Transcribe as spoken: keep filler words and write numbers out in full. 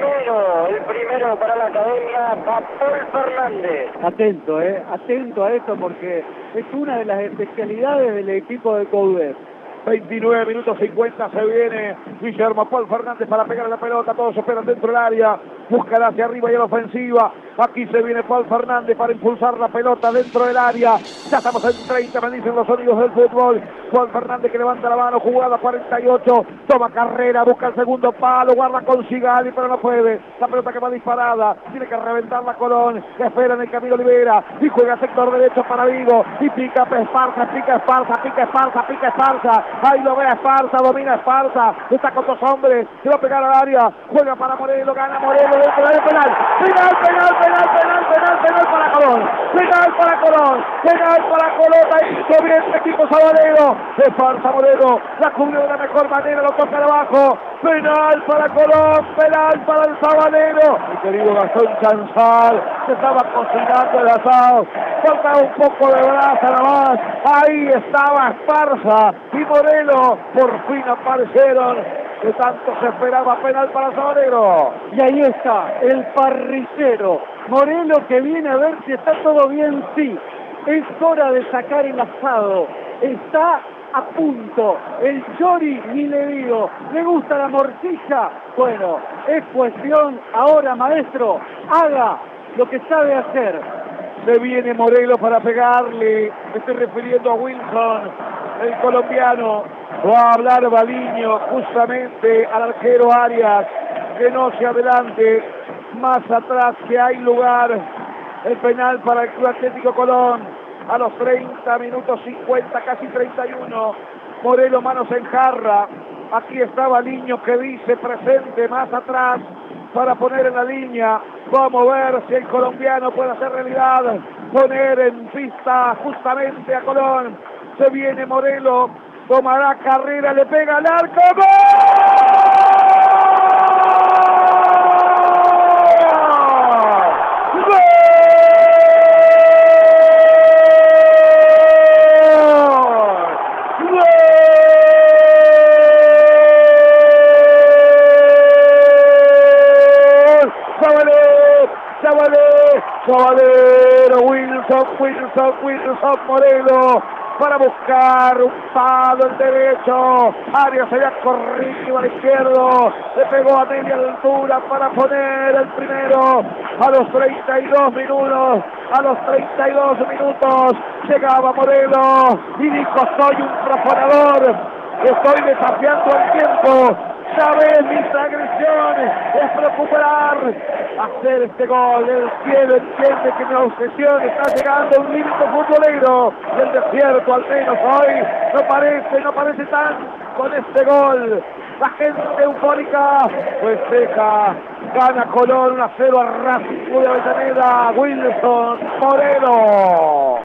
Sabanero, el primero para la academia, Paul Fernández. Atento, eh, atento a esto porque es una de las especialidades del equipo de Coudet. veintinueve minutos cincuenta, se viene Guillermo Paul Fernández para pegar la pelota, todos esperan dentro del área, búscala hacia arriba y a la ofensiva, aquí se viene Paul Fernández para impulsar la pelota dentro del área, ya estamos en treinta, me dicen los sonidos del fútbol, Paul Fernández que levanta la mano, jugada cuarenta y ocho, toma carrera, busca el segundo palo, guarda con Sigali, pero no puede, la pelota que va disparada, tiene que reventar la Colón, espera en el camino Olivera, y juega sector derecho para Vigo, y pica Esparza, pica Esparza, pica Esparza, pica Esparza, ahí lo ve a Esparza, domina Esparza, está con dos hombres, se va a pegar al área, juega para Morelo, gana Morelo, dentro del penal, penal, penal, penal, penal, penal, penal para Colón, penal para Colón, penal para Colón, ahí hizo bien el equipo Sabanero, Esparza Morelo, la cubrió de la mejor manera, lo toca de abajo, penal para Colón, penal para el Sabanero, mi querido Gastón Chanzal, se estaba cocinando el asado, faltaba un poco de brasa nada más, ahí estaba Esparza y Morelo, por fin aparecieron, que tanto se esperaba, penal para Sabanero. Y ahí está, el parrillero, Morelo, que viene a ver si está todo bien, sí, es hora de sacar el asado, está a punto, el chori ni le digo, ¿le gusta la morcilla? Bueno, es cuestión ahora, maestro, haga lo que sabe hacer. Se viene Morelo para pegarle, me estoy refiriendo a Wilson, el colombiano, va a hablar Baliño justamente al arquero Arias, que no se adelante, más atrás que hay lugar, el penal para el Club Atlético Colón, a los treinta minutos cincuenta, casi treinta y uno, Morelo manos en jarra, aquí está Baliño que dice presente más atrás, para poner en la línea, vamos a ver si el colombiano puede hacer realidad, poner en pista justamente a Colón, se viene Morelo, tomará carrera, le pega al arco, ¡gol! ¡Gol! Sabanero, Wilson, Wilson, Wilson, Morelo, para buscar un palo el derecho, Arias se había corrido al izquierdo, le pegó a media altura para poner el primero, a los treinta y dos minutos, a los treinta y dos minutos, llegaba Morelo, y dijo, soy un profanador, estoy desafiando el tiempo, sabes mis agresiones, es recuperar, hacer este gol, el cielo entiende que mi obsesión está llegando a un límite futbolero, y el desierto al menos hoy no parece, no parece tan con este gol, la gente eufórica, pues deja, gana Colón uno a cero a Racing de Avellaneda, Wilson Morelo.